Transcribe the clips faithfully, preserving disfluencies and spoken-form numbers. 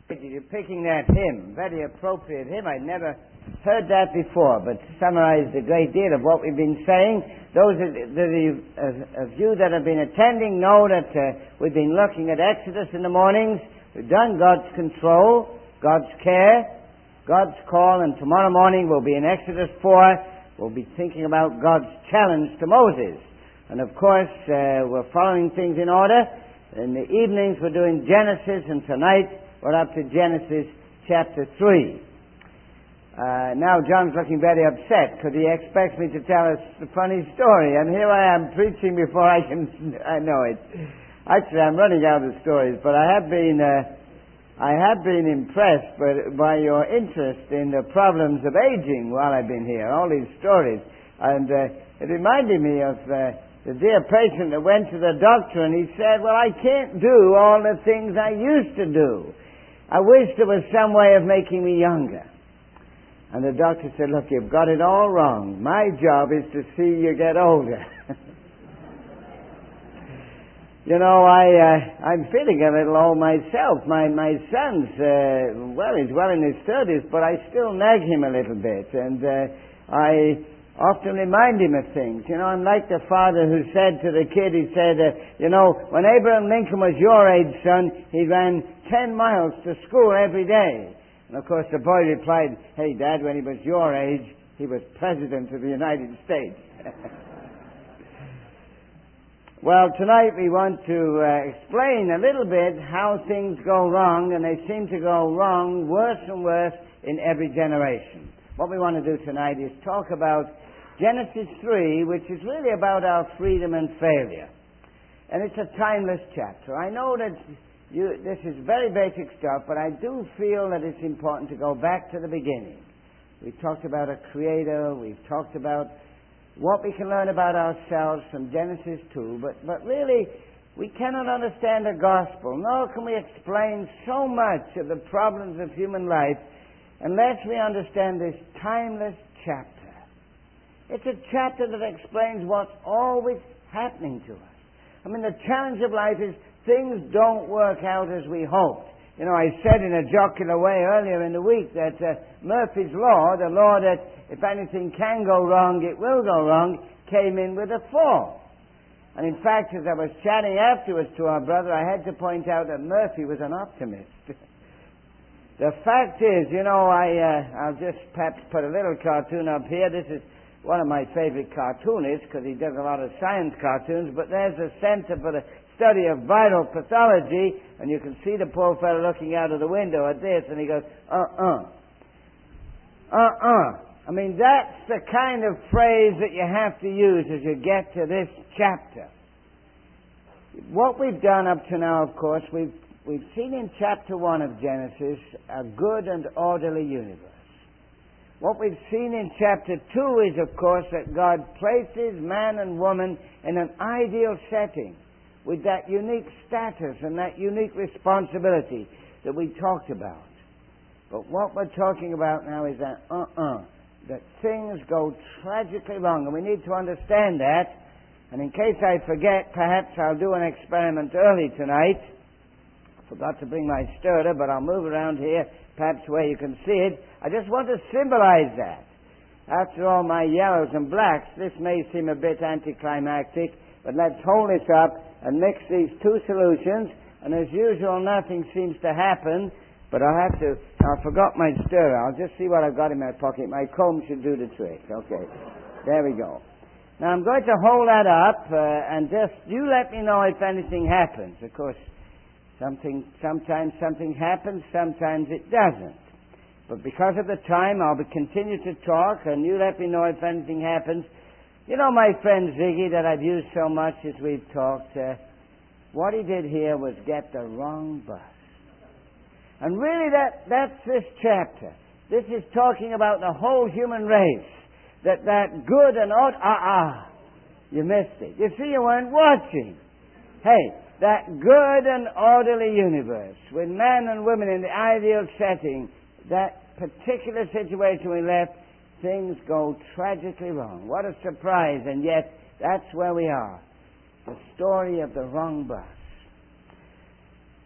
You're picking that hymn, very appropriate hymn. I'd never heard that before, but summarized a great deal of what we've been saying. Those of, the, of you that have been attending know that uh, we've been looking at Exodus in the mornings. We've done God's control, God's care, God's call, and tomorrow morning we'll be in Exodus four. We'll be thinking about God's challenge to Moses. And of course, uh, we're following things in order. In the evenings we're doing Genesis, and tonight we're up to Genesis chapter three. Uh, now John's looking very upset because he expects me to tell us a funny story, and here I am preaching before I can. I know it. Actually, I'm running out of stories, but I have been. Uh, I have been impressed by, by your interest in the problems of aging while I've been here. All these stories, and uh, it reminded me of uh, the dear patient that went to the doctor, and he said, "Well, I can't do all the things I used to do. I wish there was some way of making me younger." And the doctor said, "Look, you've got it all wrong. My job is to see you get older." You know, I, uh, I'm feeling a little old myself. My, my son's, uh, well, he's well in his thirties, but I still nag him a little bit. And uh, I often remind him of things. You know, I'm like the father who said to the kid, he said, uh, you know, when Abraham Lincoln was your age, son, he ran ten miles to school every day. And of course the boy replied, "Hey, Dad, when he was your age, he was President of the United States." Well, tonight we want to uh, explain a little bit how things go wrong, and they seem to go wrong worse and worse in every generation. What we want to do tonight is talk about Genesis three, which is really about our freedom and failure. And it's a timeless chapter. I know that You, this is very basic stuff, but I do feel that it's important to go back to the beginning. We've talked about a creator, we've talked about what we can learn about ourselves from Genesis two, but, but really, we cannot understand the gospel, nor can we explain so much of the problems of human life unless we understand this timeless chapter. It's a chapter that explains what's always happening to us. I mean, the challenge of life is things don't work out as we hoped. You know, I said in a jocular way earlier in the week that uh, Murphy's Law, the law that if anything can go wrong, it will go wrong, came in with a four. And in fact, as I was chatting afterwards to our brother, I had to point out that Murphy was an optimist. The fact is, you know, I, uh, I'll just perhaps put a little cartoon up here. This is one of my favorite cartoonists because he does a lot of science cartoons, but there's a Center for the Study of Vital Pathology, and you can see the poor fellow looking out of the window at this, and he goes, uh-uh. Uh-uh. I mean, that's the kind of phrase that you have to use as you get to this chapter. What we've done up to now, of course, we've, we've seen in chapter one of Genesis a good and orderly universe. What we've seen in chapter two is, of course, that God places man and woman in an ideal setting with that unique status and that unique responsibility that we talked about. But what we're talking about now is that uh-uh, that things go tragically wrong, and we need to understand that. And in case I forget, perhaps I'll do an experiment early tonight. I forgot to bring my stirrer, but I'll move around here, perhaps where you can see it. I just want to symbolize that. After all my yellows and blacks, this may seem a bit anticlimactic, but let's hold this up and mix these two solutions, and as usual, nothing seems to happen, but I'll have to, I forgot my stirrer. I'll just see what I've got in my pocket. My comb should do the trick. Okay, there we go. Now I'm going to hold that up, uh, and just, you let me know if anything happens. Of course, something, sometimes something happens, sometimes it doesn't. But because of the time, I'll be continue to talk, and you let me know if anything happens. You know my friend Ziggy that I've used so much as we've talked, uh, what he did here was get the wrong bus. And really that, that's this chapter. This is talking about the whole human race. That that good and odd, ah, ah, you missed it. You see, you weren't watching. Hey, that good and orderly universe with man and women in the ideal setting, that particular situation we left, things go tragically wrong. What a surprise, and yet that's where we are. The story of the wrong bus.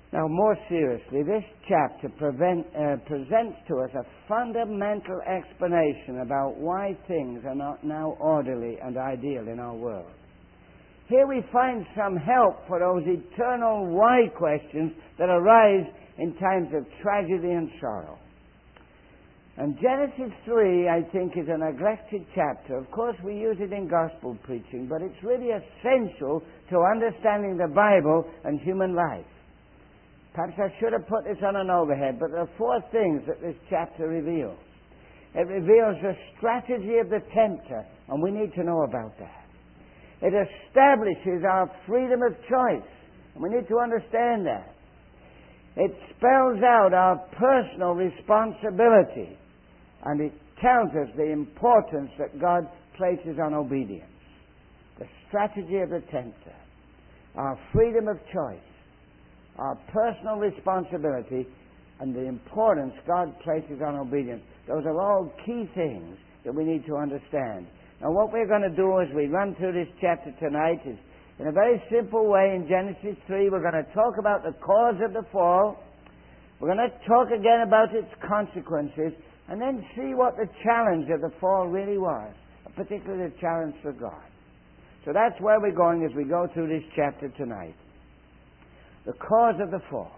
Now, more seriously, this chapter prevent, uh, presents to us a fundamental explanation about why things are not now orderly and ideal in our world. Here we find some help for those eternal why questions that arise in times of tragedy and sorrow. And Genesis three, I think, is a neglected chapter. Of course, we use it in gospel preaching, but it's really essential to understanding the Bible and human life. Perhaps I should have put this on an overhead, but there are four things that this chapter reveals. It reveals the strategy of the tempter, and we need to know about that. It establishes our freedom of choice, and we need to understand that. It spells out our personal responsibility, and it tells us the importance that God places on obedience. The strategy of the tempter, our freedom of choice, our personal responsibility, and the importance God places on obedience. Those are all key things that we need to understand. Now, what we're going to do as we run through this chapter tonight is, in a very simple way, in Genesis three, we're going to talk about the cause of the fall. We're going to talk again about its consequences, and then see what the challenge of the fall really was, particularly the challenge for God. So that's where we're going as we go through this chapter tonight. The cause of the fall.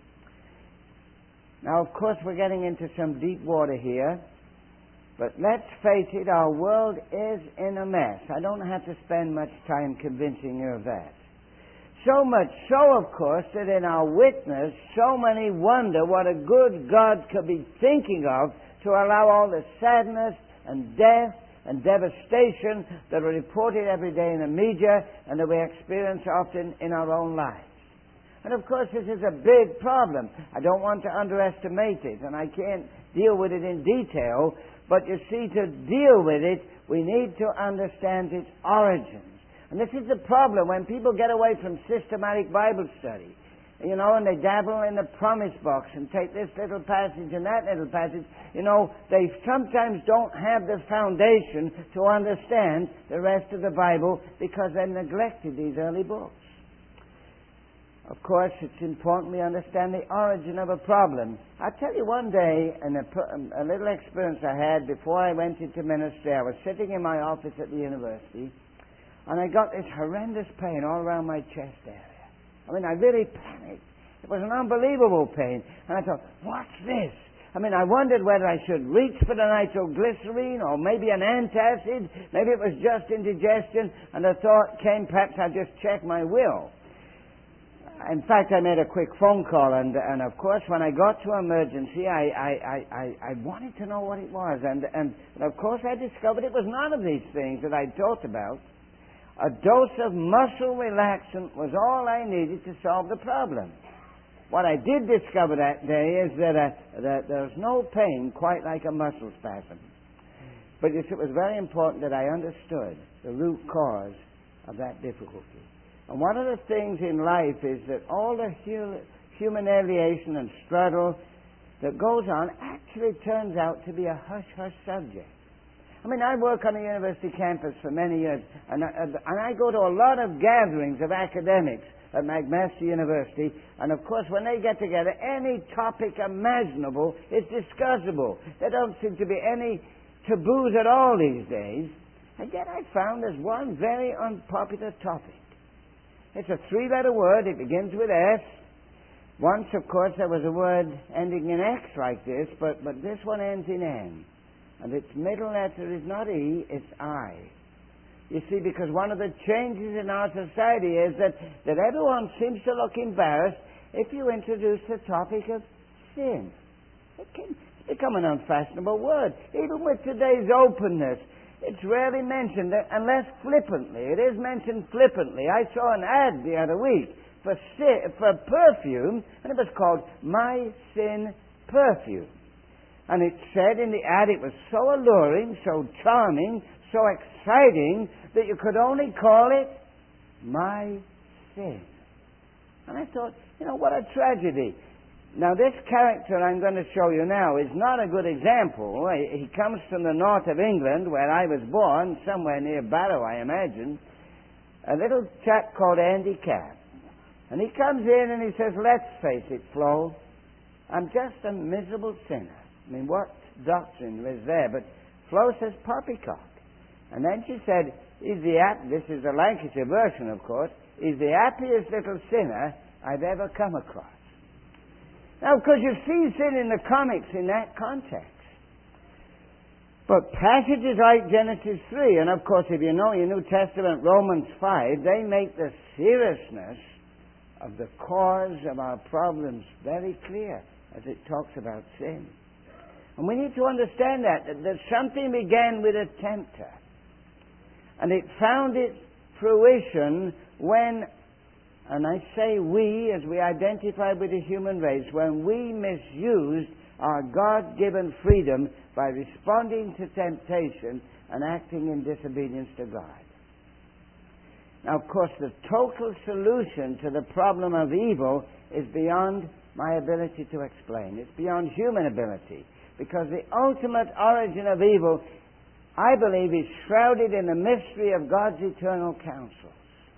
Now, of course, we're getting into some deep water here, but let's face it, our world is in a mess. I don't have to spend much time convincing you of that. So much so, of course, that in our witness, so many wonder what a good God could be thinking of to allow all the sadness and death and devastation that are reported every day in the media and that we experience often in our own lives. And of course, this is a big problem. I don't want to underestimate it, and I can't deal with it in detail, but you see, to deal with it, we need to understand its origins. And this is the problem when people get away from systematic Bible study, you know, and they dabble in the promise box and take this little passage and that little passage. You know, they sometimes don't have the foundation to understand the rest of the Bible because they've neglected these early books. Of course, it's important we understand the origin of a problem. I'll tell you one day, in a, a little experience I had before I went into ministry, I was sitting in my office at the university, and I got this horrendous pain all around my chest area. I mean, I really panicked. It was an unbelievable pain. And I thought, what's this? I mean, I wondered whether I should reach for the nitroglycerine or maybe an antacid. Maybe it was just indigestion. And the thought came, perhaps I'll just check my will. In fact, I made a quick phone call, and, and of course, when I got to emergency, I, I, I, I wanted to know what it was. And, and, and of course, I discovered it was none of these things that I talked about. A dose of muscle relaxant was all I needed to solve the problem. What I did discover that day is that, uh, that there's no pain quite like a muscle spasm. But you see, it was very important that I understood the root cause of that difficulty. And one of the things in life is that all the hu- humiliation and struggle that goes on actually turns out to be a hush-hush subject. I mean, I work on a university campus for many years, and I, and I go to a lot of gatherings of academics at McMaster University, and of course, when they get together, any topic imaginable is discussable. There don't seem to be any taboos at all these days, and yet I found there's one very unpopular topic. It's a three-letter word. It begins with S. Once, of course, there was a word ending in X like this, but, but this one ends in N. And its middle letter is not E, it's I. You see, because one of the changes in our society is that, that everyone seems to look embarrassed if you introduce the topic of sin. It can become an unfashionable word. Even with today's openness, it's rarely mentioned unless flippantly. It is mentioned flippantly. I saw an ad the other week for si- for perfume, and it was called My Sin Perfume. And it said in the ad it was so alluring, so charming, so exciting, that you could only call it My Sin. And I thought, you know, what a tragedy. Now, this character I'm going to show you now is not a good example. He comes from the north of England, where I was born, somewhere near Barrow, I imagine. A little chap called Andy Capp. And he comes in and he says, let's face it, Flo, I'm just a miserable sinner. I mean, what doctrine was there? But Flo says, poppycock. And then she said, he's the hap- this is the Lancashire version, of course, he's the happiest little sinner I've ever come across. Now, of course, you see sin in the comics in that context. But passages like Genesis three, and of course, if you know your New Testament, Romans five, they make the seriousness of the cause of our problems very clear as it talks about sin. And we need to understand that, that, that something began with a tempter. And it found its fruition when, and I say we, as we identify with the human race, when we misused our God-given freedom by responding to temptation and acting in disobedience to God. Now, of course, the total solution to the problem of evil is beyond my ability to explain. It's beyond human ability, because the ultimate origin of evil, I believe, is shrouded in the mystery of God's eternal counsels.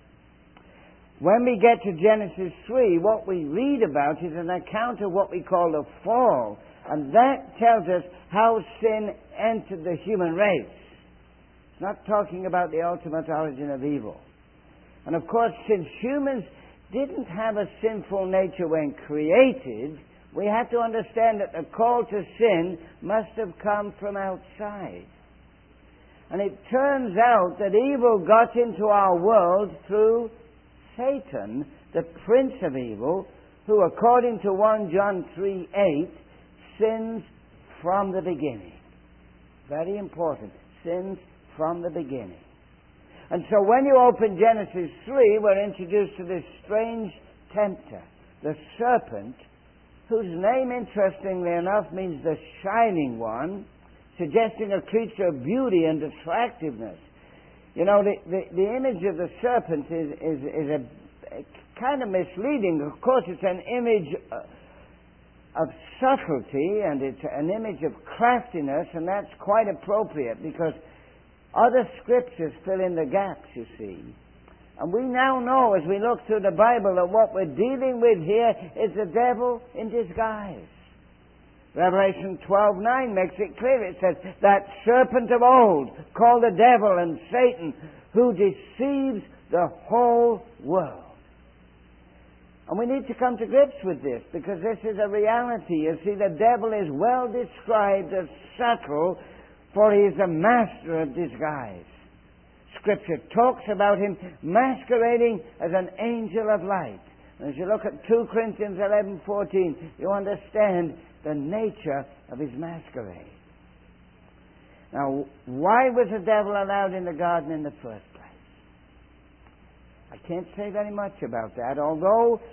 When we get to Genesis three, what we read about is an account of what we call the fall. And that tells us how sin entered the human race. It's not talking about the ultimate origin of evil. And of course, since humans didn't have a sinful nature when created, we have to understand that the call to sin must have come from outside. And it turns out that evil got into our world through Satan, the prince of evil, who, according to First John three eight, sins from the beginning. Very important. Sins from the beginning. And so when you open Genesis three, we're introduced to this strange tempter, the serpent, whose name, interestingly enough, means the shining one, suggesting a creature of beauty and attractiveness. You know, the, the, the image of the serpent is, is, is a, a kind of misleading. Of course, it's an image uh, of subtlety, and it's an image of craftiness, and that's quite appropriate because other scriptures fill in the gaps, you see. And we now know, as we look through the Bible, that what we're dealing with here is the devil in disguise. Revelation twelve nine makes it clear. It says, that serpent of old, called the devil and Satan, who deceives the whole world. And we need to come to grips with this, because this is a reality. You see, the devil is well described as subtle, for he is a master of disguise. Scripture talks about him masquerading as an angel of light. And as you look at two Corinthians eleven fourteen, you understand the nature of his masquerade. Now, why was the devil allowed in the garden in the first place? I can't say very much about that, although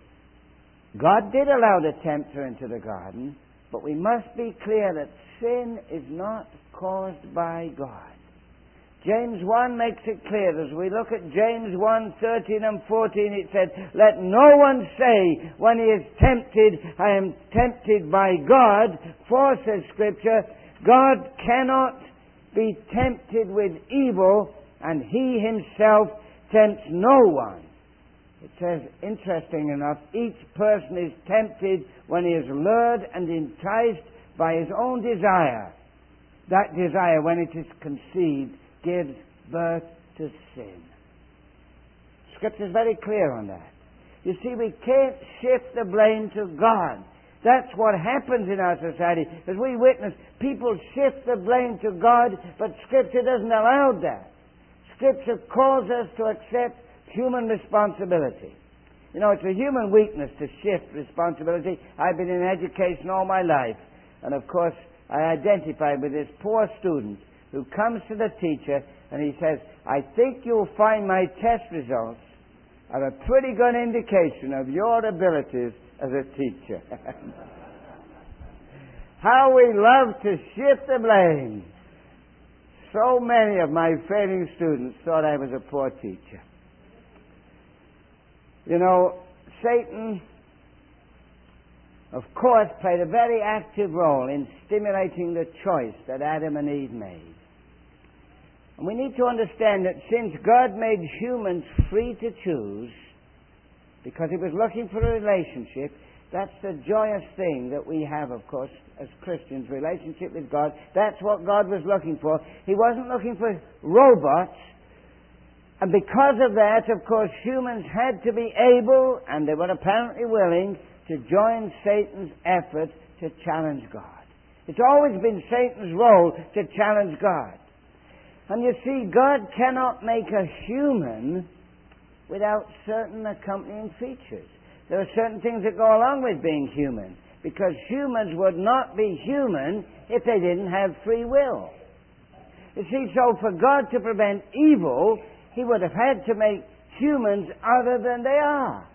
God did allow the tempter into the garden, but we must be clear that sin is not caused by God. James one makes it clear. As we look at James one thirteen and fourteen, it said, let no one say when he is tempted, I am tempted by God. For, says Scripture, God cannot be tempted with evil, and he himself tempts no one. It says, interesting enough, each person is tempted when he is lured and enticed by his own desire. That desire, when it is conceived, gives birth to sin. Scripture is very clear on that. You see, we can't shift the blame to God. That's what happens in our society. As we witness, people shift the blame to God, but Scripture doesn't allow that. Scripture calls us to accept human responsibility. You know, it's a human weakness to shift responsibility. I've been in education all my life, and of course, I identify with this poor student who comes to the teacher and he says, I think you'll find my test results are a pretty good indication of your abilities as a teacher. How we love to shift the blame. So many of my failing students thought I was a poor teacher. You know, Satan, of course, played a very active role in stimulating the choice that Adam and Eve made. And we need to understand that since God made humans free to choose, because he was looking for a relationship. That's the joyous thing that we have, of course, as Christians, relationship with God. That's what God was looking for. He wasn't looking for robots. And because of that, of course, humans had to be able, and they were apparently willing, to join Satan's effort to challenge God. It's always been Satan's role to challenge God. And you see, God cannot make a human without certain accompanying features. There are certain things that go along with being human, because humans would not be human if they didn't have free will. You see, so for God to prevent evil, he would have had to make humans other than they are.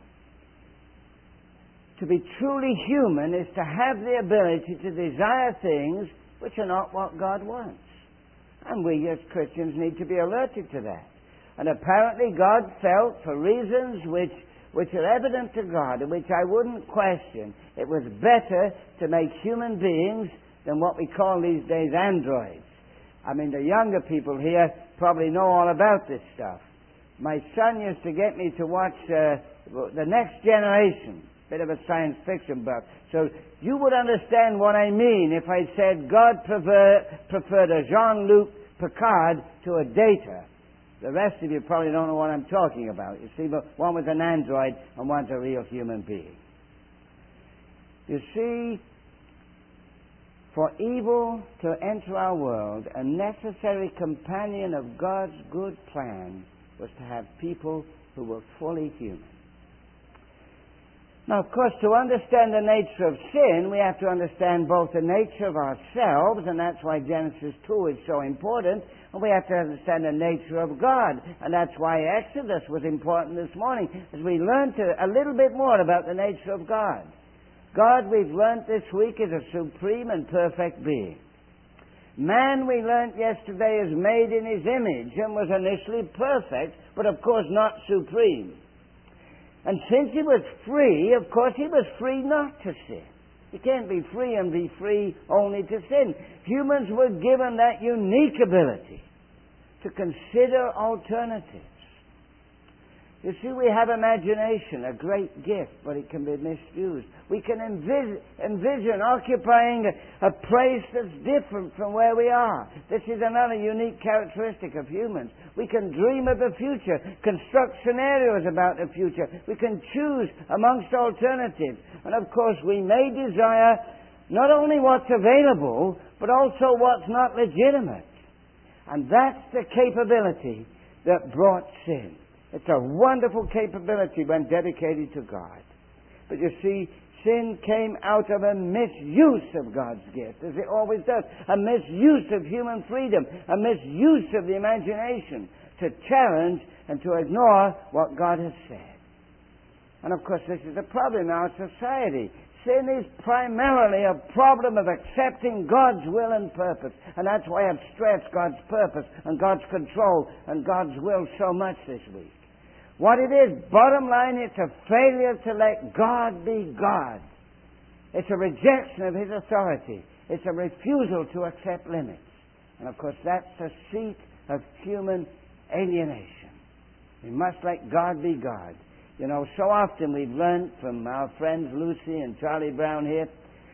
To be truly human is to have the ability to desire things which are not what God wants. And we as Christians need to be alerted to that. And apparently God felt, for reasons which, which are evident to God and which I wouldn't question, it was better to make human beings than what we call these days androids. I mean, the younger people here probably know all about this stuff. My son used to get me to watch uh, The Next Generation, bit of a science fiction book. So you would understand what I mean if I said God prefer, preferred a Jean-Luc Picard to a Data. The rest of you probably don't know what I'm talking about. You see, but one was an android and one's a real human being. You see, for evil to enter our world, a necessary companion of God's good plan was to have people who were fully human. Now, of course, to understand the nature of sin, we have to understand both the nature of ourselves, and that's why Genesis two is so important, and we have to understand the nature of God, and that's why Exodus was important this morning, as we learned to, a little bit more about the nature of God. God, we've learned this week, is a supreme and perfect being. Man, we learned yesterday, is made in his image and was initially perfect, but of course not supreme. And since he was free, of course he was free not to sin. You can't be free and be free only to sin. Humans were given that unique ability to consider alternatives. You see, we have imagination, a great gift, but it can be misused. We can envis- envision occupying a, a place that's different from where we are. This is another unique characteristic of humans. We can dream of the future, construct scenarios about the future. We can choose amongst alternatives. And of course, we may desire not only what's available, but also what's not legitimate. And that's the capability that brought sin. It's a wonderful capability when dedicated to God. But you see, sin came out of a misuse of God's gift, as it always does. A misuse of human freedom, a misuse of the imagination to challenge and to ignore what God has said. And of course, this is a problem in our society. Sin is primarily a problem of accepting God's will and purpose. And that's why I've stressed God's purpose and God's control and God's will so much this week. What it is, bottom line, it's a failure to let God be God. It's a rejection of His authority. It's a refusal to accept limits. And of course, that's the seat of human alienation. We must let God be God. You know, so often we've learned from our friends Lucy and Charlie Brown here.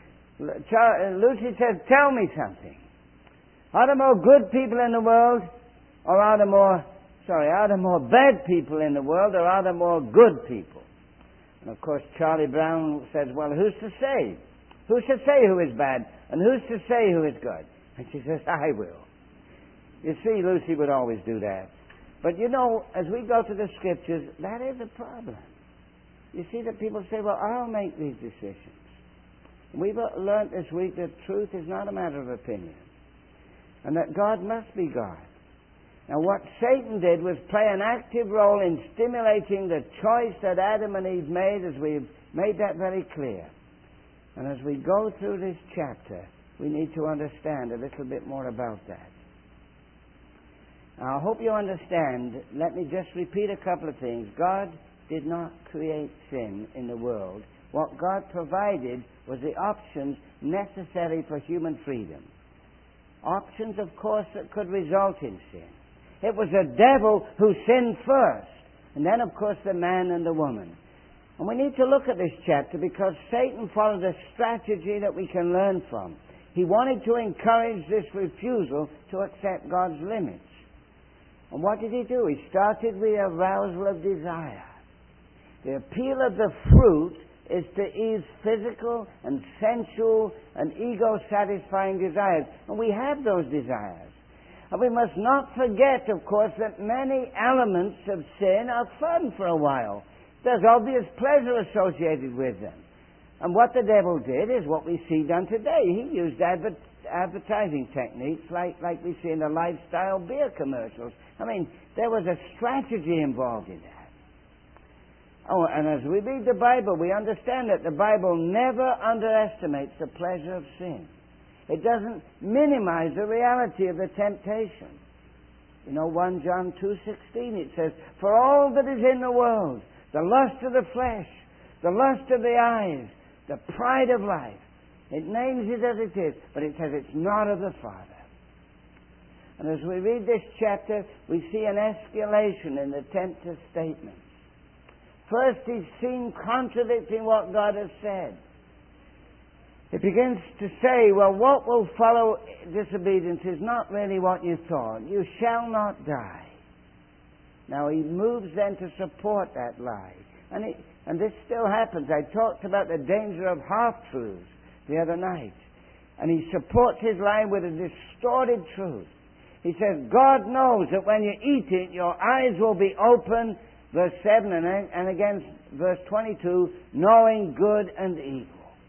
Char- Lucy says, tell me something. Are there more good people in the world, or are there more Sorry, are there more bad people in the world, or are there more good people? And of course, Charlie Brown says, well, who's to say? Who's to say who is bad? And who's to say who is good? And she says, I will. You see, Lucy would always do that. But you know, as we go to the Scriptures, that is a problem. You see that people say, well, I'll make these decisions. We've learned this week that truth is not a matter of opinion. And that God must be God. Now, what Satan did was play an active role in stimulating the choice that Adam and Eve made, as we've made that very clear. And as we go through this chapter, we need to understand a little bit more about that. Now, I hope you understand. Let me just repeat a couple of things. God did not create sin in the world. What God provided was the options necessary for human freedom. Options, of course, that could result in sin. It was the devil who sinned first, and then, of course, the man and the woman. And we need to look at this chapter because Satan followed a strategy that we can learn from. He wanted to encourage this refusal to accept God's limits. And what did he do? He started with arousal of desire. The appeal of the fruit is to ease physical and sensual and ego-satisfying desires. And we have those desires. And we must not forget, of course, that many elements of sin are fun for a while. There's obvious pleasure associated with them. And what the devil did is what we see done today. He used adver- advertising techniques like, like we see in the lifestyle beer commercials. I mean, there was a strategy involved in that. Oh, and as we read the Bible, we understand that the Bible never underestimates the pleasure of sin. It doesn't minimize the reality of the temptation. You know, First John two sixteen, it says, "For all that is in the world, the lust of the flesh, the lust of the eyes, the pride of life," it names it as it is, but it says it's not of the Father. And as we read this chapter, we see an escalation in the tempter's statement. First, he's seen contradicting what God has said. It begins to say, well, what will follow disobedience is not really what you thought. You shall not die. Now, he moves then to support that lie. And, it, and this still happens. I talked about the danger of half-truths the other night. And he supports his lie with a distorted truth. He says, God knows that when you eat it, your eyes will be open, verse seven, and, and again, verse twenty-two, knowing good and evil.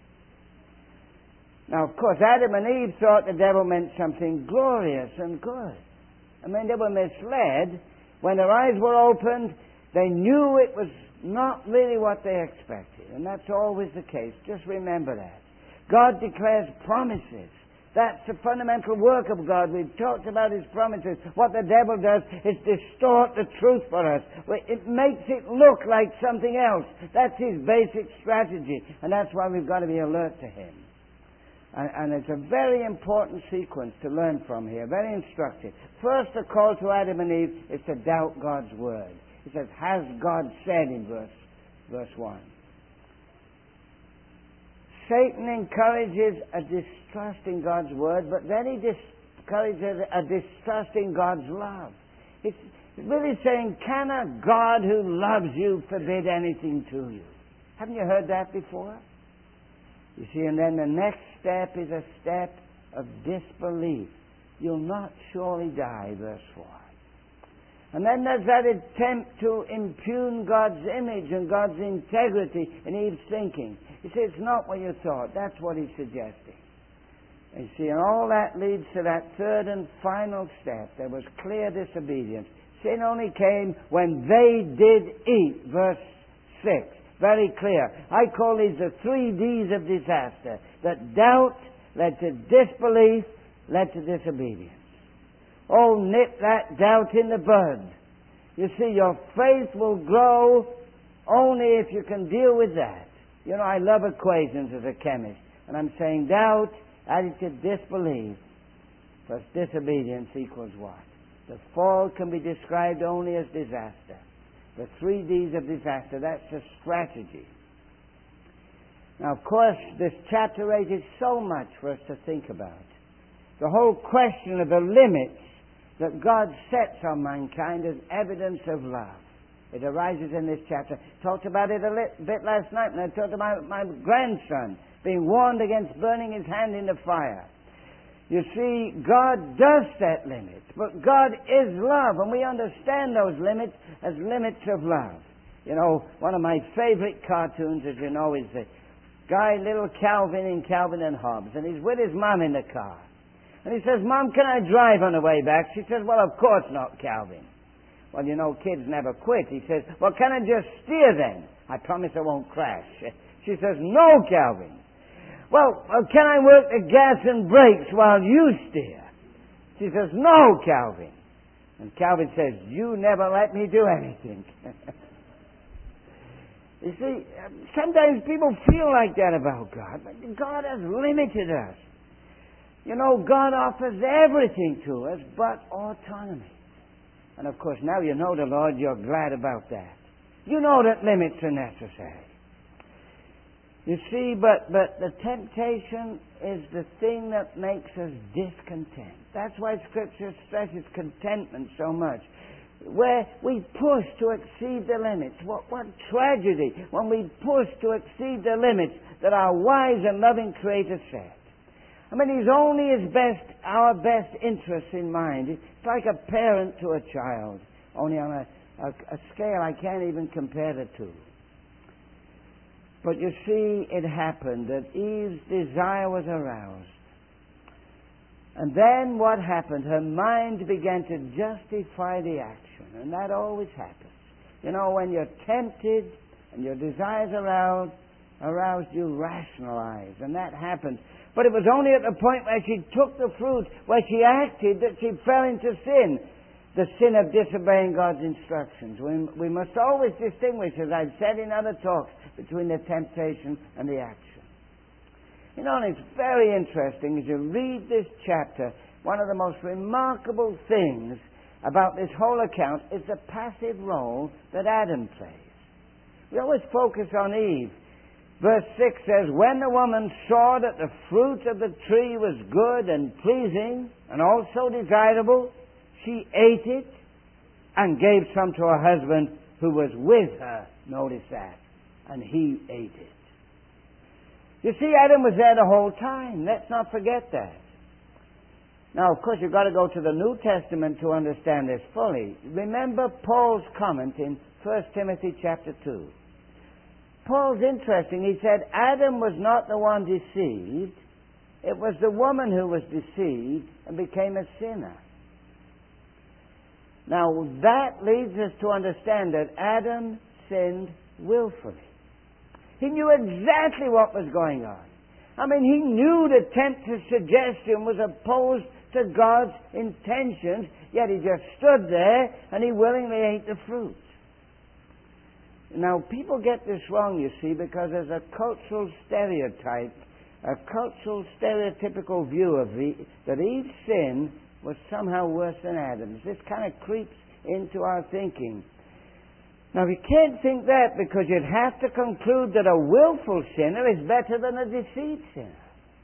Now, of course, Adam and Eve thought the devil meant something glorious and good. I mean, they were misled. When their eyes were opened, they knew it was not really what they expected. And that's always the case. Just remember that. God declares promises. That's the fundamental work of God. We've talked about His promises. What the devil does is distort the truth for us. It makes it look like something else. That's his basic strategy. And that's why we've got to be alert to him. And, and it's a very important sequence to learn from here. Very instructive. First, the call to Adam and Eve is to doubt God's word. He says, has God said in verse, verse one. Satan encourages a distrust in God's word, but then he encourages a distrust in God's love. It's really saying, can a God who loves you forbid anything to you? Haven't you heard that before? You see, and then the next step is a step of disbelief. You'll not surely die, verse four. And then there's that attempt to impugn God's image and God's integrity in Eve's thinking. You see, it's not what you thought. That's what he's suggesting. You see, and all that leads to that third and final step. There was clear disobedience. Sin only came when they did eat, verse six. Very clear. I call these the three D's of disaster. That doubt led to disbelief, led to disobedience. Oh, nip that doubt in the bud. You see, your faith will grow only if you can deal with that. You know, I love equations as a chemist. And I'm saying doubt added to disbelief plus disobedience equals what? The fall can be described only as disaster. The three D's of disaster, that's the strategy. Now, of course, this chapter eight is so much for us to think about. The whole question of the limits that God sets on mankind as evidence of love. It arises in this chapter. Talked about it a li- bit last night when I talked about my grandson being warned against burning his hand in the fire. You see, God does set limits, but God is love, and we understand those limits as limits of love. You know, one of my favorite cartoons, as you know, is the guy, little Calvin in Calvin and Hobbes, and he's with his mom in the car. And he says, Mom, can I drive on the way back? She says, well, of course not, Calvin. Well, you know, kids never quit. He says, well, can I just steer then? I promise I won't crash. She says, no, Calvin. Well, uh, can I work the gas and brakes while you steer? She says, no, Calvin. And Calvin says, you never let me do anything. You see, sometimes people feel like that about God. But God has limited us. You know, God offers everything to us but autonomy. And of course, now you know the Lord, you're glad about that. You know that limits are necessary. You see, but, but the temptation is the thing that makes us discontent. That's why Scripture stresses contentment so much. Where we push to exceed the limits. What, what tragedy when we push to exceed the limits that our wise and loving Creator set. I mean, He's only His best, our best interests in mind. It's like a parent to a child, only on a, a, a scale I can't even compare the two. But you see, it happened that Eve's desire was aroused. And then what happened? Her mind began to justify the action. And that always happens. You know, when you're tempted and your desires aroused, aroused, you rationalize. And that happened. But it was only at the point where she took the fruit, where she acted, that she fell into sin. The sin of disobeying God's instructions. We, we must always distinguish, as I've said in other talks, between the temptation and the action. You know, and it's very interesting as you read this chapter, one of the most remarkable things about this whole account is the passive role that Adam plays. We always focus on Eve. Verse six says, when the woman saw that the fruit of the tree was good and pleasing and also desirable, she ate it and gave some to her husband who was with her. Notice that. And he ate it. You see, Adam was there the whole time. Let's not forget that. Now, of course, you've got to go to the New Testament to understand this fully. Remember Paul's comment in First Timothy chapter two. Paul's interesting. He said, Adam was not the one deceived. It was the woman who was deceived and became a sinner. Now, that leads us to understand that Adam sinned willfully. He knew exactly what was going on. I mean, he knew the tempter's suggestion was opposed to God's intentions, yet he just stood there and he willingly ate the fruit. Now, people get this wrong, you see, because there's a cultural stereotype, a cultural stereotypical view of the, that Eve's sin was somehow worse than Adam's. This kind of creeps into our thinking. Now, you can't think that, because you'd have to conclude that a willful sinner is better than a deceived sinner.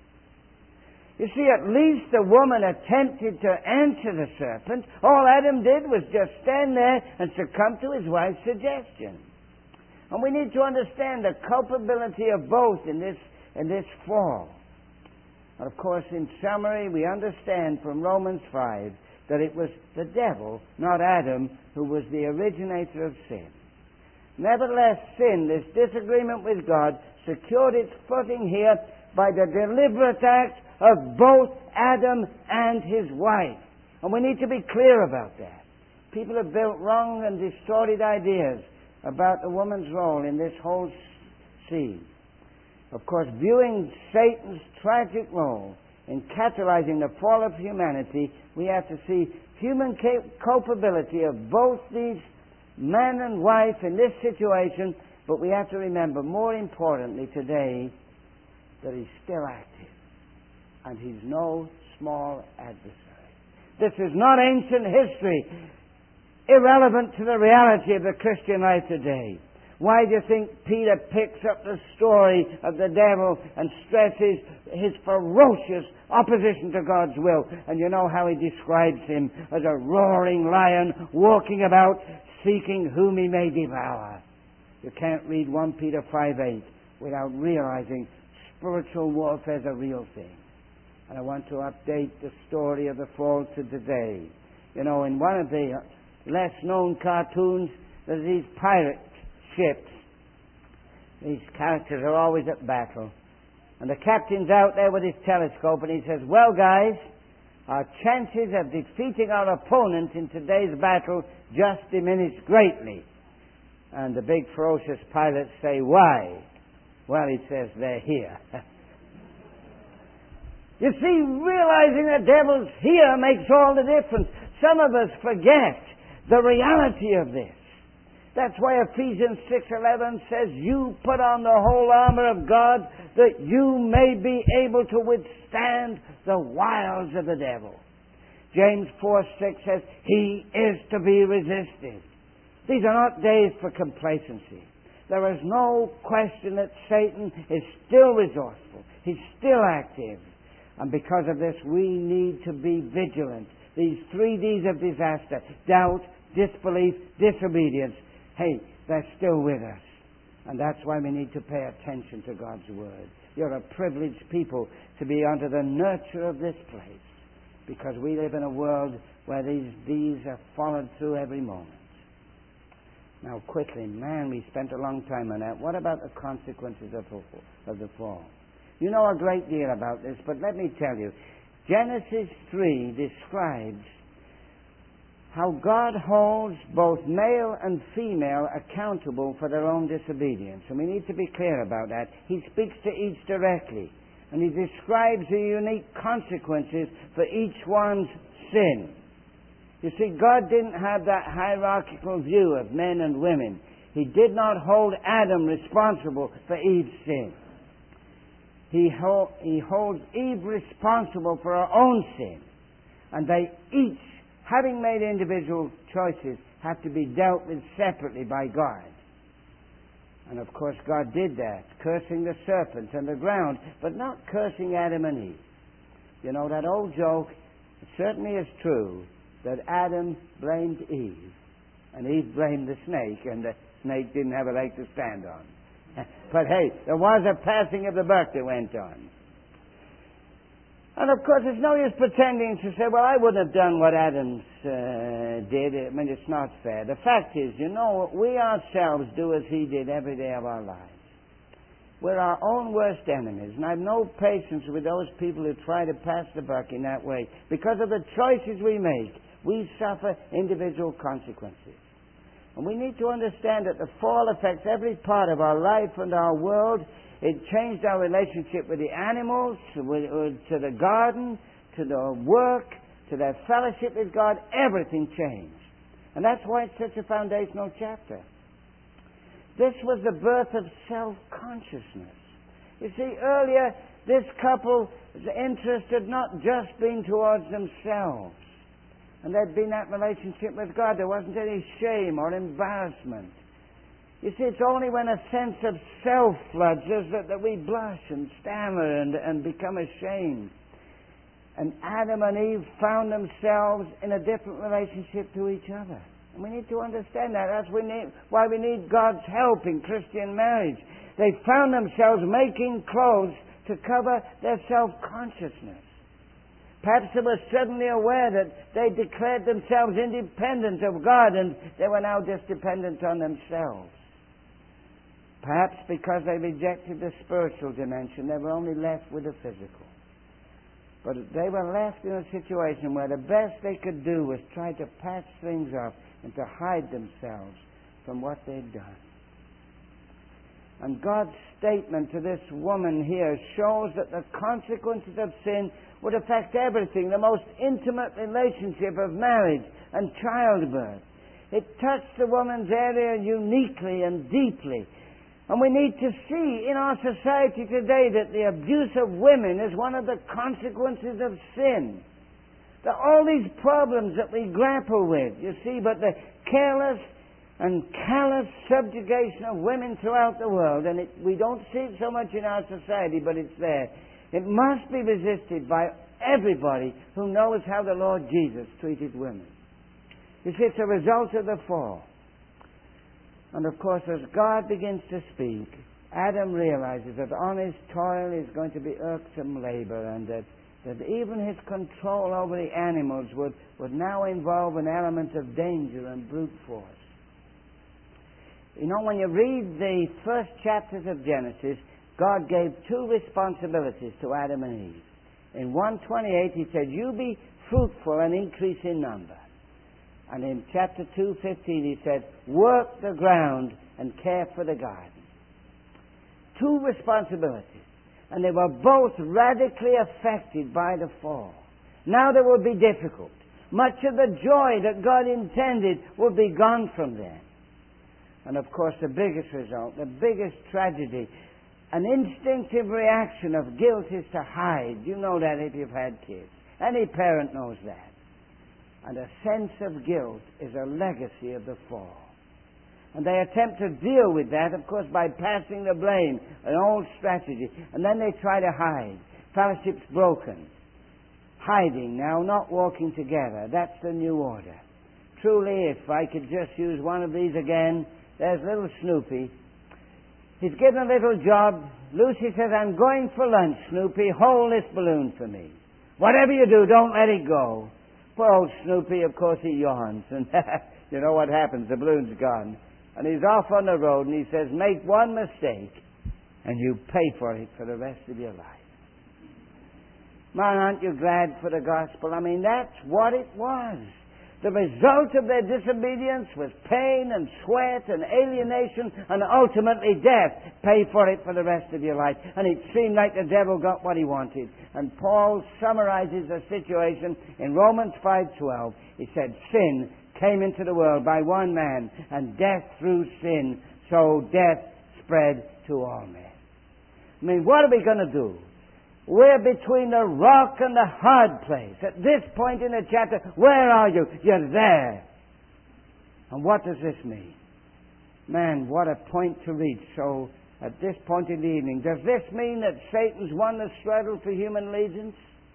You see, at least the woman attempted to answer the serpent. All Adam did was just stand there and succumb to his wife's suggestion. And we need to understand the culpability of both in this, in this fall. And of course, in summary, we understand from Romans five that it was the devil, not Adam, who was the originator of sin. Nevertheless, sin, this disagreement with God, secured its footing here by the deliberate act of both Adam and his wife. And we need to be clear about that. People have built wrong and distorted ideas about the woman's role in this whole scene. Of course, viewing Satan's tragic role in catalyzing the fall of humanity, we have to see human culpability of both these man and wife in this situation, but we have to remember, more importantly today, that he's still active, and he's no small adversary. This is not ancient history, irrelevant to the reality of the Christian life today. Why do you think Peter picks up the story of the devil and stresses his ferocious opposition to God's will? And you know how he describes him as a roaring lion walking about seeking whom he may devour. You can't read First Peter five eight without realizing spiritual warfare is a real thing. And I want to update the story of the fall to today. You know, in one of the less known cartoons, there's these pirate ships. These characters are always at battle. And the captain's out there with his telescope and he says, well, guys, our chances of defeating our opponent in today's battle just diminished greatly. And the big ferocious pilots say, why? Well, he says, they're here. You see, realizing the devil's here makes all the difference. Some of us forget the reality of this. That's why Ephesians six eleven says, you put on the whole armor of God that you may be able to withstand the wiles of the devil. James four six says, he is to be resisted. These are not days for complacency. There is no question that Satan is still resourceful. He's still active. And because of this, we need to be vigilant. These three D's of disaster, doubt, disbelief, disobedience, hey, they're still with us. And that's why we need to pay attention to God's Word. You're a privileged people to be under the nurture of this place, because we live in a world where these D's are followed through every moment. Now, quickly, man, we spent a long time on that. What about the consequences of, of the fall? You know a great deal about this, but let me tell you. Genesis three describes how God holds both male and female accountable for their own disobedience. And we need to be clear about that. He speaks to each directly. And he describes the unique consequences for each one's sin. You see, God didn't have that hierarchical view of men and women. He did not hold Adam responsible for Eve's sin. He, ho- he holds Eve responsible for her own sin. And they each, having made individual choices, have to be dealt with separately by God. And of course God did that, cursing the serpent and the ground, but not cursing Adam and Eve. You know, that old joke, it certainly is true, that Adam blamed Eve, and Eve blamed the snake, and the snake didn't have a leg to stand on. But hey, there was a passing of the buck that went on. And of course, it's no use pretending to say, well, I wouldn't have done what Adam uh, did. I mean, it's not fair. The fact is, you know, we ourselves do as he did every day of our lives. We're our own worst enemies. And I have no patience with those people who try to pass the buck in that way. Because of the choices we make, we suffer individual consequences. And we need to understand that the fall affects every part of our life and our world. It changed our relationship with the animals, to, to the garden, to the work, to their fellowship with God. Everything changed. And that's why it's such a foundational chapter. This was the birth of self-consciousness. You see, earlier, this couple's interest had not just been towards themselves. And there'd been that relationship with God. There wasn't any shame or embarrassment. You see, it's only when a sense of self floods us that, that we blush and stammer and, and become ashamed. And Adam and Eve found themselves in a different relationship to each other. And we need to understand that. That's we need, why we need God's help in Christian marriage. They found themselves making clothes to cover their self-consciousness. Perhaps they were suddenly aware that they declared themselves independent of God and they were now just dependent on themselves. Perhaps because they rejected the spiritual dimension, they were only left with the physical. But they were left in a situation where the best they could do was try to patch things up and to hide themselves from what they'd done. And God's statement to this woman here shows that the consequences of sin would affect everything, the most intimate relationship of marriage and childbirth. It touched the woman's area uniquely and deeply. And we need to see in our society today that the abuse of women is one of the consequences of sin. There are all these problems that we grapple with, you see, but the careless and callous subjugation of women throughout the world, and it, we don't see it so much in our society, but it's there. It must be resisted by everybody who knows how the Lord Jesus treated women. You see, it's a result of the fall. And of course, as God begins to speak, Adam realizes that on his toil is going to be irksome labor, and that, that even his control over the animals would, would now involve an element of danger and brute force. You know, when you read the first chapters of Genesis, God gave two responsibilities to Adam and Eve. In one twenty-eight, he said, you be fruitful and increase in number. And in chapter two fifteen, he said, work the ground and care for the garden. Two responsibilities. And they were both radically affected by the fall. Now they would be difficult. Much of the joy that God intended would be gone from them. And of course, the biggest result, the biggest tragedy, an instinctive reaction of guilt is to hide. You know that if you've had kids. Any parent knows that. And a sense of guilt is a legacy of the fall. And they attempt to deal with that, of course, by passing the blame, an old strategy. And then they try to hide. Fellowship's broken. Hiding now, not walking together. That's the new order. Truly, if I could just use one of these again, there's little Snoopy. He's given a little job. Lucy says, I'm going for lunch, Snoopy. Hold this balloon for me. Whatever you do, don't let it go. Poor old Snoopy, of course, he yawns. And you know what happens? The balloon's gone. And he's off on the road, and he says, make one mistake, and you pay for it for the rest of your life. Man, aren't you glad for the gospel? I mean, that's what it was. The result of their disobedience was pain and sweat and alienation and ultimately death. Pay for it for the rest of your life. And it seemed like the devil got what he wanted. And Paul summarizes the situation in Romans five twelve. He said, sin came into the world by one man, and death through sin, so death spread to all men. I mean, what are we going to do? We're between the rock and the hard place. At this point in the chapter, where are you? You're there. And what does this mean? Man, what a point to reach. So, at this point in the evening, does this mean that Satan's won the struggle for human allegiance?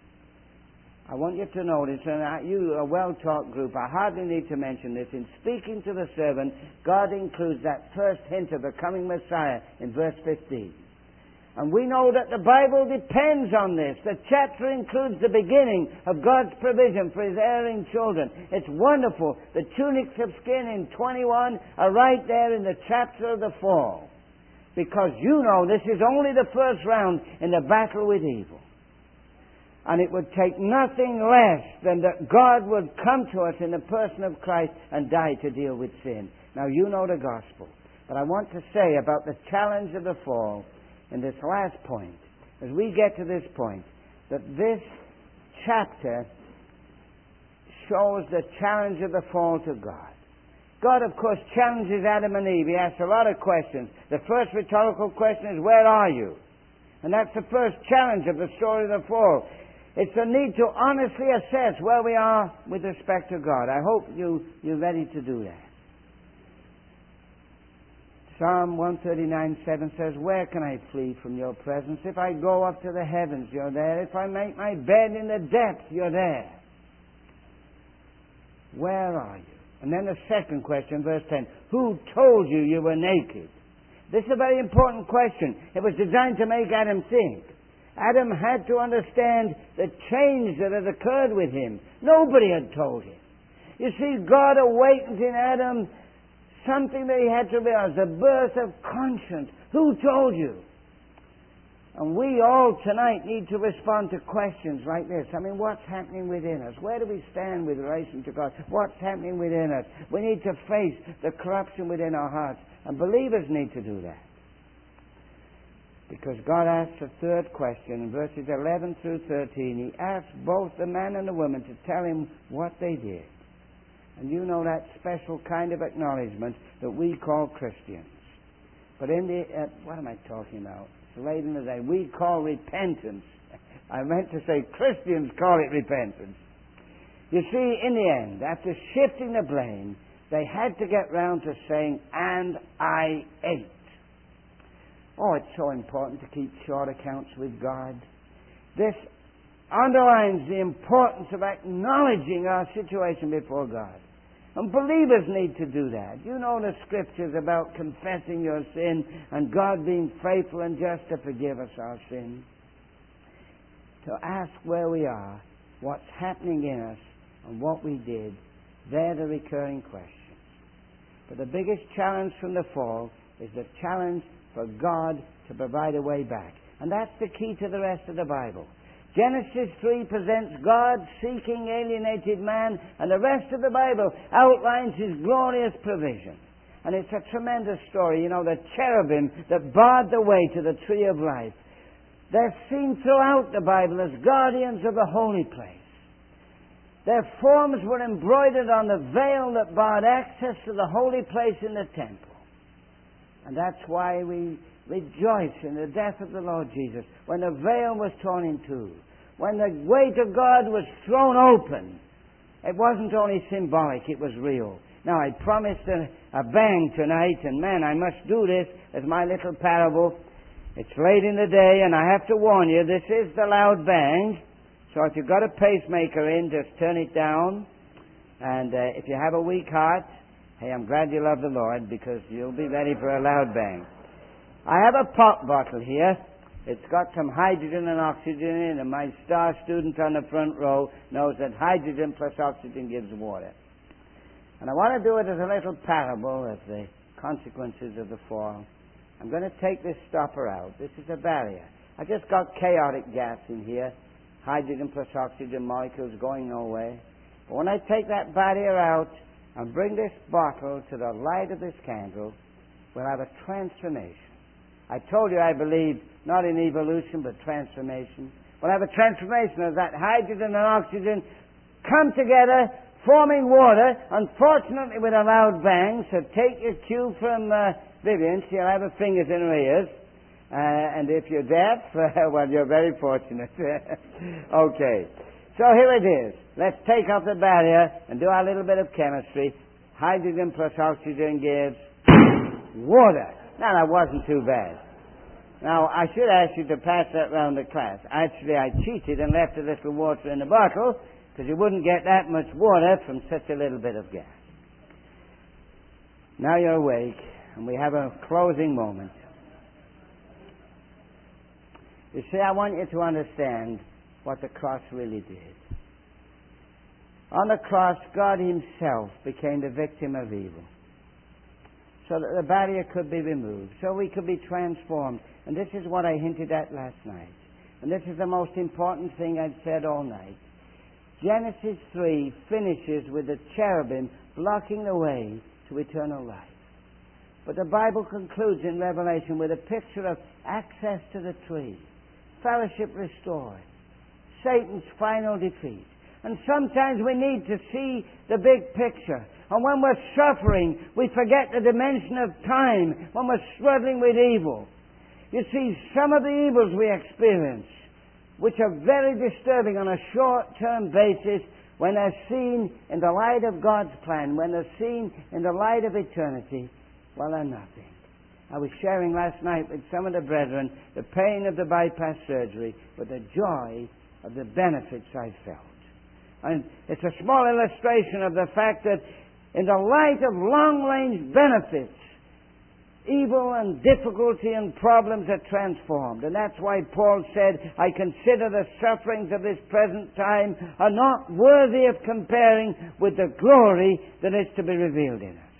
I want you to notice, and you, a well-taught group, I hardly need to mention this. In speaking to the servant, God includes that first hint of the coming Messiah in verse fifteen. And we know that the Bible depends on this. The chapter includes the beginning of God's provision for His erring children. It's wonderful. The tunics of skin in twenty-one are right there in the chapter of the fall. Because you know this is only the first round in the battle with evil. And it would take nothing less than that God would come to us in the person of Christ and die to deal with sin. Now, you know the gospel. But I want to say about the challenge of the fall in this last point, as we get to this point, that this chapter shows the challenge of the fall to God. God, of course, challenges Adam and Eve. He asks a lot of questions. The first rhetorical question is, where are you? And that's the first challenge of the story of the fall. It's the need to honestly assess where we are with respect to God. I hope you, you're ready to do that. Psalm one thirty-nine seven says, where can I flee from your presence? If I go up to the heavens, you're there. If I make my bed in the depths, you're there. Where are you? And then the second question, verse ten. Who told you you were naked? This is a very important question. It was designed to make Adam think. Adam had to understand the change that had occurred with him. Nobody had told him. You see, God awakens in Adam something that he had to realize, the birth of conscience. Who told you? And we all tonight need to respond to questions like this. I mean, what's happening within us? Where do we stand with relation to God? What's happening within us? We need to face the corruption within our hearts. And believers need to do that. Because God asks a third question in verses eleven through thirteen. He asks both the man and the woman to tell him what they did. And you know that special kind of acknowledgement that we call Christians. But in the, uh, what am I talking about? It's late in the day. We call repentance. I meant to say Christians call it repentance. You see, in the end, after shifting the blame, they had to get round to saying, and I ate. Oh, it's so important to keep short accounts with God. This underlines the importance of acknowledging our situation before God. And believers need to do that. You know the scriptures about confessing your sin and God being faithful and just to forgive us our sin. To ask where we are, what's happening in us, and what we did, they're the recurring questions. But the biggest challenge from the fall is the challenge for God to provide a way back. And that's the key to the rest of the Bible. Genesis three presents God seeking alienated man, and the rest of the Bible outlines His glorious provision. And it's a tremendous story. You know, the cherubim that barred the way to the tree of life. They're seen throughout the Bible as guardians of the holy place. Their forms were embroidered on the veil that barred access to the holy place in the temple. And that's why we rejoice in the death of the Lord Jesus, when the veil was torn in two, when the way to God was thrown open. It wasn't only symbolic, it was real. Now, I promised a, a bang tonight, and man, I must do this as my little parable. It's late in the day, and I have to warn you, this is the loud bang. So if you've got a pacemaker in, just turn it down. And uh, if you have a weak heart, hey, I'm glad you love the Lord, because you'll be ready for a loud bang. I have a pop bottle here. It's got some hydrogen and oxygen in it, and my star student on the front row knows that hydrogen plus oxygen gives water. And I want to do it as a little parable of the consequences of the fall. I'm going to take this stopper out. This is a barrier. I just got chaotic gas in here, hydrogen plus oxygen molecules going nowhere. But when I take that barrier out and bring this bottle to the light of this candle, we'll have a transformation. I told you I believe not in evolution, but transformation. We'll have a transformation as that hydrogen and oxygen come together, forming water, unfortunately with a loud bang. So take your cue from uh, Vivian. She'll have her fingers in her ears. Uh, and if you're deaf, uh, well, you're very fortunate. Okay. So here it is. Let's take off the barrier and do our little bit of chemistry. Hydrogen plus oxygen gives water. Now, that wasn't too bad. Now, I should ask you to pass that round the class. Actually, I cheated and left a little water in the bottle, because you wouldn't get that much water from such a little bit of gas. Now you're awake, and we have a closing moment. You see, I want you to understand what the cross really did. On the cross, God Himself became the victim of evil, so that the barrier could be removed, so we could be transformed. And this is what I hinted at last night. And this is the most important thing I've said all night. Genesis three finishes with the cherubim blocking the way to eternal life. But the Bible concludes in Revelation with a picture of access to the tree, fellowship restored, Satan's final defeat. And sometimes we need to see the big picture. And when we're suffering, we forget the dimension of time when we're struggling with evil. You see, some of the evils we experience, which are very disturbing on a short-term basis, when they're seen in the light of God's plan, when they're seen in the light of eternity, well, they're nothing. I was sharing last night with some of the brethren the pain of the bypass surgery, but the joy of the benefits I felt. And it's a small illustration of the fact that in the light of long-range benefits, evil and difficulty and problems are transformed. And that's why Paul said, I consider the sufferings of this present time are not worthy of comparing with the glory that is to be revealed in us.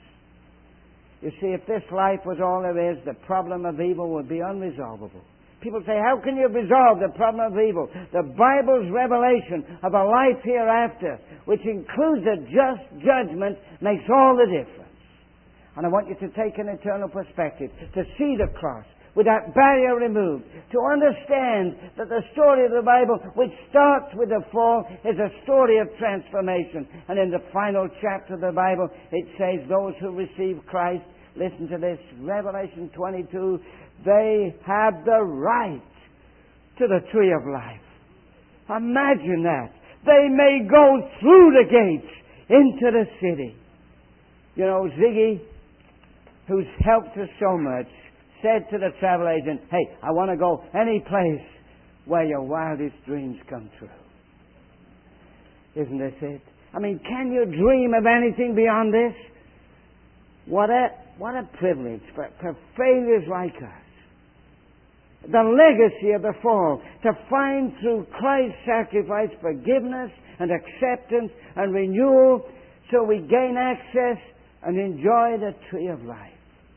You see, if this life was all there is, the problem of evil would be unresolvable. People say, how can you resolve the problem of evil? The Bible's revelation of a life hereafter, which includes a just judgment, makes all the difference. And I want you to take an eternal perspective, to see the cross with that barrier removed, to understand that the story of the Bible, which starts with the fall, is a story of transformation. And in the final chapter of the Bible, it says, those who receive Christ, listen to this, Revelation twenty-two, they have the right to the tree of life. Imagine that. They may go through the gates into the city. You know, Ziggy, who's helped us so much, said to the travel agent, hey, I want to go any place where your wildest dreams come true. Isn't this it? I mean, can you dream of anything beyond this? What a, what a privilege for, for failures like us. The legacy of the fall, to find through Christ's sacrifice forgiveness and acceptance and renewal, so we gain access and enjoy the tree of life.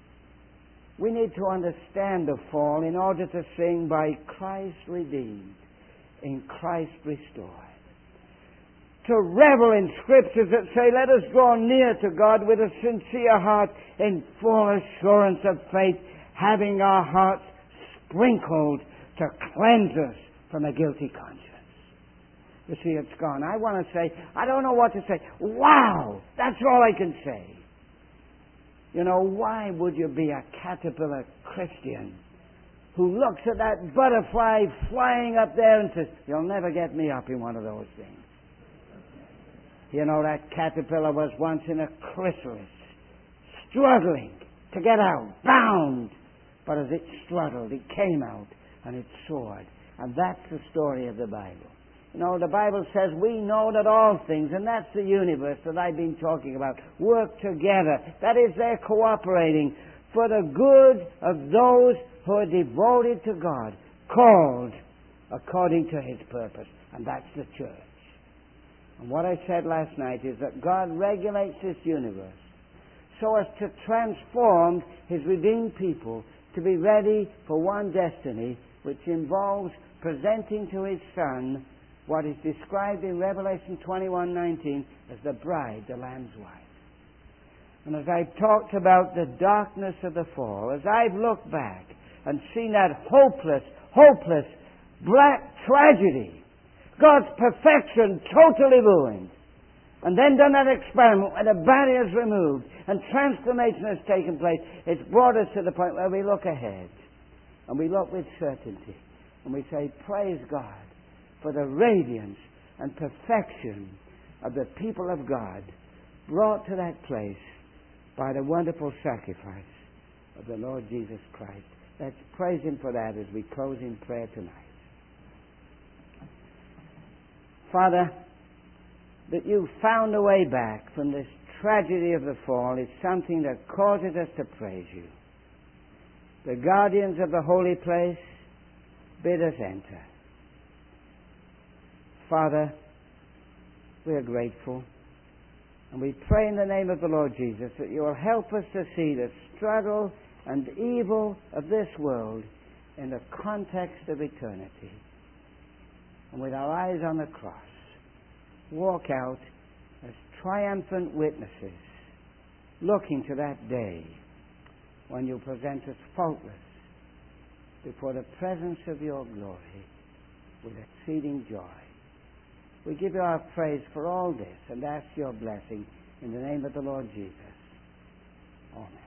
We need to understand the fall in order to sing, by Christ redeemed, in Christ restored. To revel in scriptures that say, let us draw near to God with a sincere heart in full assurance of faith, having our hearts sprinkled to cleanse us from a guilty conscience. You see, it's gone. I want to say, I don't know what to say. Wow! That's all I can say. You know, why would you be a caterpillar Christian who looks at that butterfly flying up there and says, you'll never get me up in one of those things? You know, that caterpillar was once in a chrysalis, struggling to get out, bound. But as it struggled, it came out and it soared. And that's the story of the Bible. You know, the Bible says we know that all things, and that's the universe that I've been talking about, work together. That is, they're cooperating for the good of those who are devoted to God, called according to His purpose. And that's the church. And what I said last night is that God regulates this universe so as to transform His redeemed people to be ready for one destiny, which involves presenting to His Son what is described in Revelation twenty-one nineteen as the bride, the Lamb's wife. And as I've talked about the darkness of the fall, as I've looked back and seen that hopeless, hopeless, black tragedy, God's perfection totally ruined, and then done that experiment where the barriers removed and transformation has taken place, it's brought us to the point where we look ahead and we look with certainty and we say, praise God for the radiance and perfection of the people of God brought to that place by the wonderful sacrifice of the Lord Jesus Christ. Let's praise Him for that as we close in prayer tonight. Father, that you found a way back from this tragedy of the fall is something that causes us to praise you. The guardians of the holy place bid us enter. Father, we are grateful, and we pray in the name of the Lord Jesus that you will help us to see the struggle and evil of this world in the context of eternity. And with our eyes on the cross, walk out as triumphant witnesses, looking to that day when you present us faultless before the presence of your glory with exceeding joy. We give you our praise for all this and ask your blessing in the name of the Lord Jesus. Amen.